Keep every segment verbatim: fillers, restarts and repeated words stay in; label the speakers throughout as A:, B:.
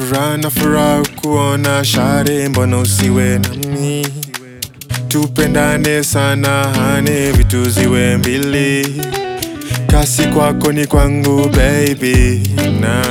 A: furaha na furaha kuona share, mbona usiwe nami? Tupendane sana hane, vitu ziwe mbili. Kasi kwako ni kwangu baby, na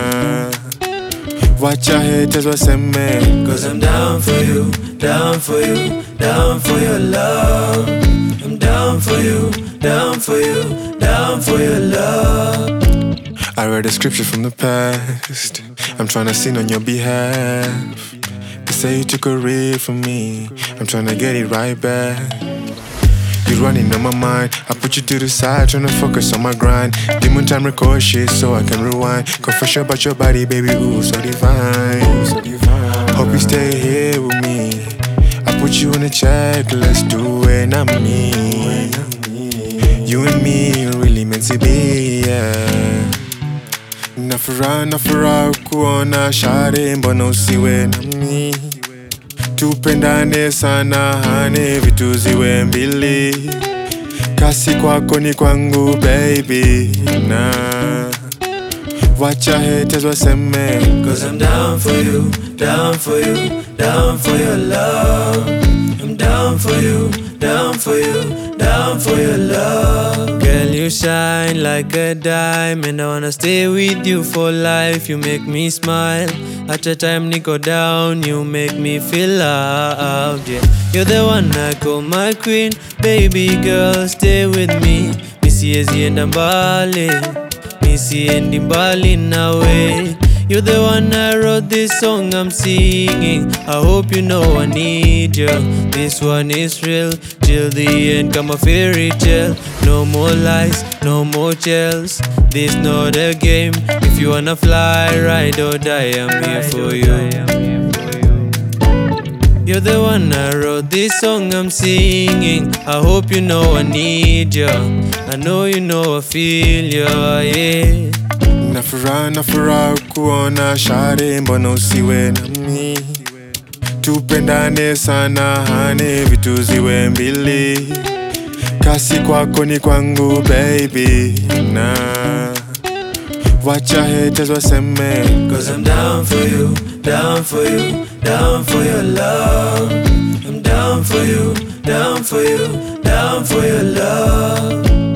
A: wacha haters waseme.
B: Cause I'm down for you, down for you, down for your love. I'm down for you, down for you, down for your love.
A: I read a scripture from the past, I'm tryna sin on your behalf. They say you took a rib from me, I'm tryna get it right back. You're running on my mind, I put you to the side, tryna focus on my grind. Demon time record shit so I can rewind. Confession about your body, baby, ooh, so divine, so divine. Hope you stay here with me, I put you in a check, let's do it, not me. You and me, really meant to be, yeah. Na furaha na furaha kuona share, mbona usiwe nami? Tupendane sana hane, vitu ziwe mbili. Kasi kwako ni kwangu baby, na wacha haters waseme.
B: Cause I'm down for you, down for you, down for your love. I'm down for you, down for you, down for your love. Girl, you shine like a diamond, I wanna stay with you for life. You make me smile, at a time niko down, you make me feel loved, yeah. You're the one I call my queen, baby girl, stay with me. Missy ezienda mbali, Missy endi mbali nawe. You're the one I wrote this song I'm singing. I hope you know I need you. This one is real, till the end, come a fairy tale. No more lies, no more gels. This not a game. If you wanna fly, ride or die, I'm here for you. You're the one I wrote this song I'm singing. I hope you know I need you. I know you know I feel you, yeah.
A: Na furaha na furaha kuona share, mbona usiwe nami? Tupendane sana hane, vitu ziwe mbili. Kasi kwako ni kwangu baby, na wacha haters waseme.
B: Cause I'm down for you, down for you, down for your love. I'm down for you, down for you, down for your love.